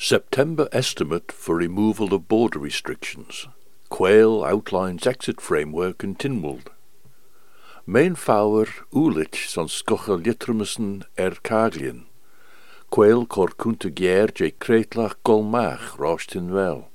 September estimate for removal of border restrictions. Quayle outlines exit framework in Tynwald. Main fawr úlich son scocha litrumissen Caglian. Quayle cor cúnta géir je cretlach golmach rástin well.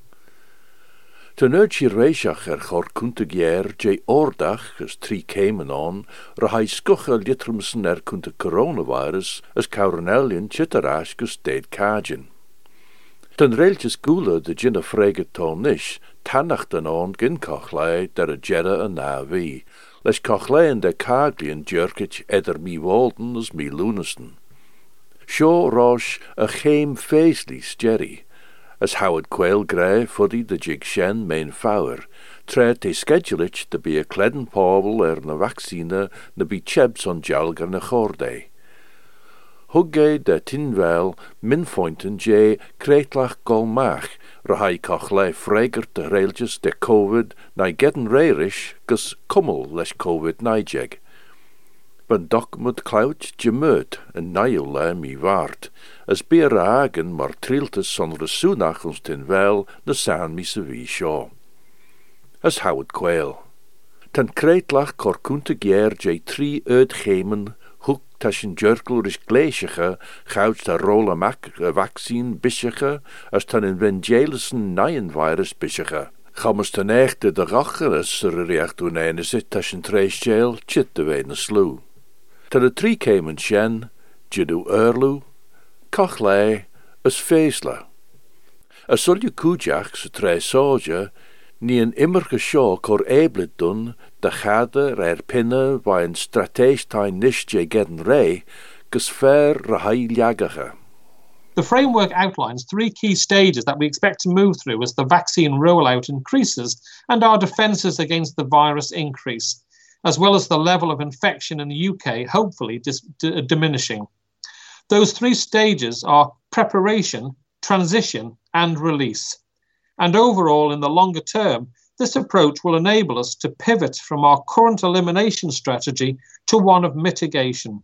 Ten urge reisach chor cúnta géir je ordach as 3 céimen on rahai scocha litrumissen cúnta coronavirus as cauranelian chitarach gus dead cajin. Ten reiltjes gula de ginna freget ton nish, tannacht an on gin cochlai der a jedda a na vi, les cochlai en de caglian jerkich eder mi walden as mi lunasten. Shaw rosh a chéim feeslies jerry, as Howard Quayle grey fuddy de jig shen main fower, tre te schedulich de be a cledden pavel na vaccine na be chebs on jalgar na chorde. Hugge de Tinwell minfointen je kretlach golmach, rahai cochlai fregert de railjes de COVID na gedden reirish gus kummel les COVID nijeg. Ben doc mud clouch gemut en nijel mi waard, as beer agen mar triltes son resoenach ons Tinwell na saan mi se wie shaw. As Howard Quayle. Ten kretlach cor cúnta géir je 3 uitgemen hoek taschen jerkel is gleesige, gouds de rola mac vaccine bisjige, as ten evangelisen nyen virus bisjige. Gammes ten echte de racheres reacht doen een zit taschen treisjail chit de wene sloe. Ten de 3 kemen shen, jidu erlu, kachlei, as feesla. As solje kujach se soja, ni een immerge shaw cor eblet doen, de gade pinne by een strateegstein nisje gedden rei, gus ver rahai jagage. The framework outlines 3 key stages that we expect to move through as the vaccine rollout increases and our defences against the virus increase, as well as the level of infection in the UK hopefully diminishing. Those 3 stages are preparation, transition and release. And overall, in the longer term, this approach will enable us to pivot from our current elimination strategy to one of mitigation.